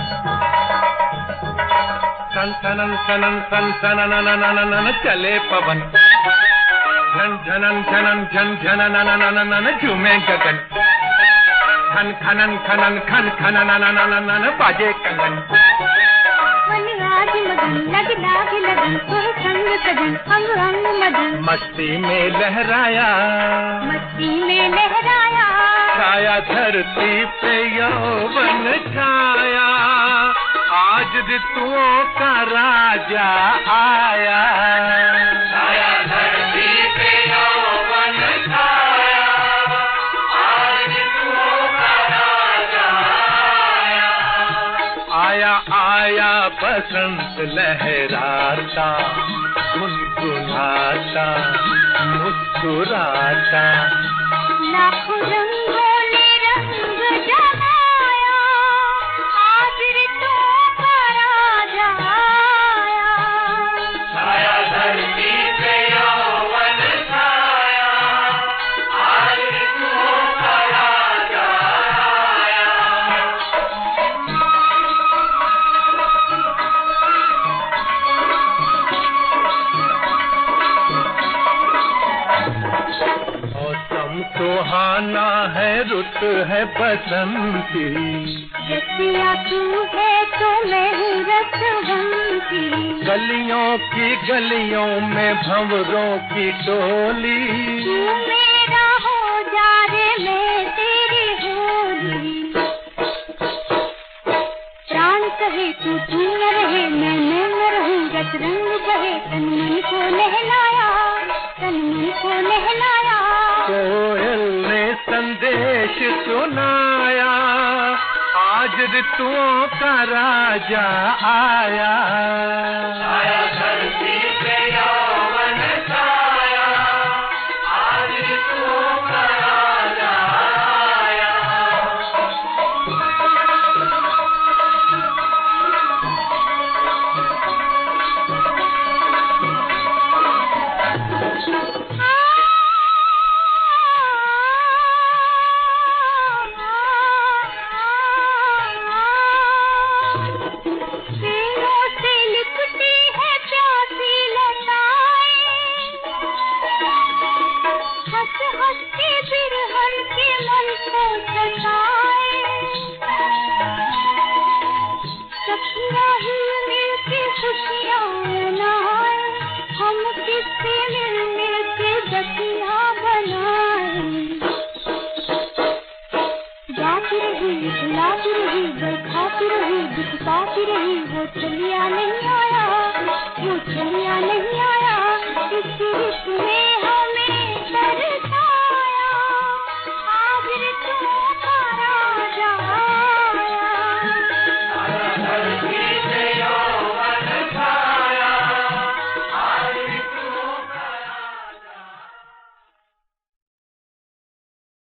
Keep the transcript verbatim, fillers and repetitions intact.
सन सनन सनन सन सनन चले पवन, झन झनन झनन झन झनन झूमे गगन, खन खनन खनन खन खनन बाजे कंगन। मन आज मगन लग लाग लगन, कोई संग सजन अंग अंग मदन। मस्ती में लहराया, मस्ती में लहराया, छाया धरती पे यौवन छाया, आज ऋतुओं का राजा आया। छाया धरती पे यौवन छाया, आज ऋतुओं का राजा आया। आया आया बसंत लहराता, गुनगुनाता, मुस्कुराता, लाखों रंगों ने रंग जमाया, आज ऋतुओं का राजा आया। छाया धरती पे यौवन छाया, आज ऋतुओं का राजा आया। मौसम सुहाना है, रुत है बसंती, रसिया तू है तो मैं हूँ रसवंती। गलियों की गलियों में भंवरों की टोली, तू मेरा हो जा रे मैं तेरी होली। प्राण कहे तू तू न रहे, मैं न रहूं, रस रंग बहे, तन मन को नहलाया, तन मन को नहलाया। कोयल ने संदेश सुनाया, आज ऋतुओं का राजा आया। छाया धरती पे यौवन छाया, आज ऋतुओं का राजा आया। पेड़ों से लिपटी है प्यासी लताएं, हंस हंस के बिरहन के मन को सताए। सखियाँ हिल मिल के खुशियाँ मनाए, हम किससे मिल मिल के दतियाँ बनाए। गाती रही, बुलाती रही, बरखाती रही, दिखलाती रही,